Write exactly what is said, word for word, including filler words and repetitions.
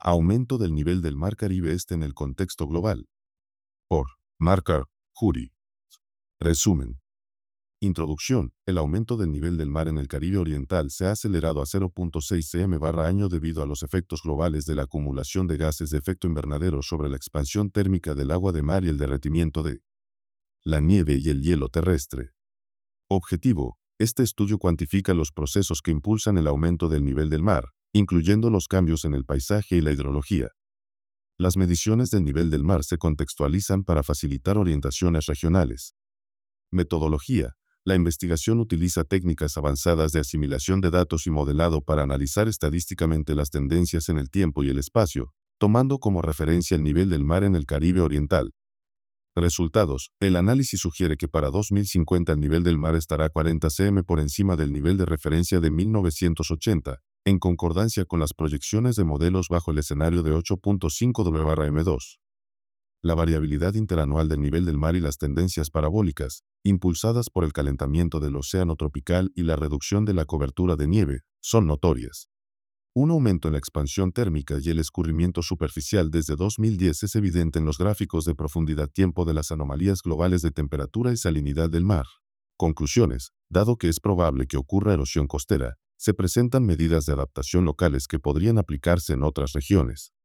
Aumento del nivel del Mar Caribe Este en el contexto global. Por Mark Jury. Resumen. Introducción. El aumento del nivel del mar en el Caribe Oriental se ha acelerado a cero punto seis centímetros barra año debido a los efectos globales de la acumulación de gases de efecto invernadero sobre la expansión térmica del agua de mar y el derretimiento de la nieve y el hielo terrestre. Objetivo. Este estudio cuantifica los procesos que impulsan el aumento del nivel del mar, incluyendo los cambios en el paisaje y la hidrología. Las mediciones del nivel del mar se contextualizan para facilitar orientaciones regionales. Metodología. La investigación utiliza técnicas avanzadas de asimilación de datos y modelado para analizar estadísticamente las tendencias en el tiempo y el espacio, tomando como referencia el nivel del mar en el Caribe Oriental. Resultados. El análisis sugiere que para dos mil cincuenta el nivel del mar estará cuarenta centímetros por encima del nivel de referencia de mil novecientos ochenta, en concordancia con las proyecciones de modelos bajo el escenario de ocho punto cinco W barra M dos. La variabilidad interanual del nivel del mar y las tendencias parabólicas, impulsadas por el calentamiento del océano tropical y la reducción de la cobertura de nieve, son notorias. Un aumento en la expansión térmica y el escurrimiento superficial desde dos mil diez es evidente en los gráficos de profundidad-tiempo de las anomalías globales de temperatura y salinidad del mar. Conclusiones. Dado que es probable que ocurra erosión costera, se presentan medidas de adaptación locales que podrían aplicarse en otras regiones.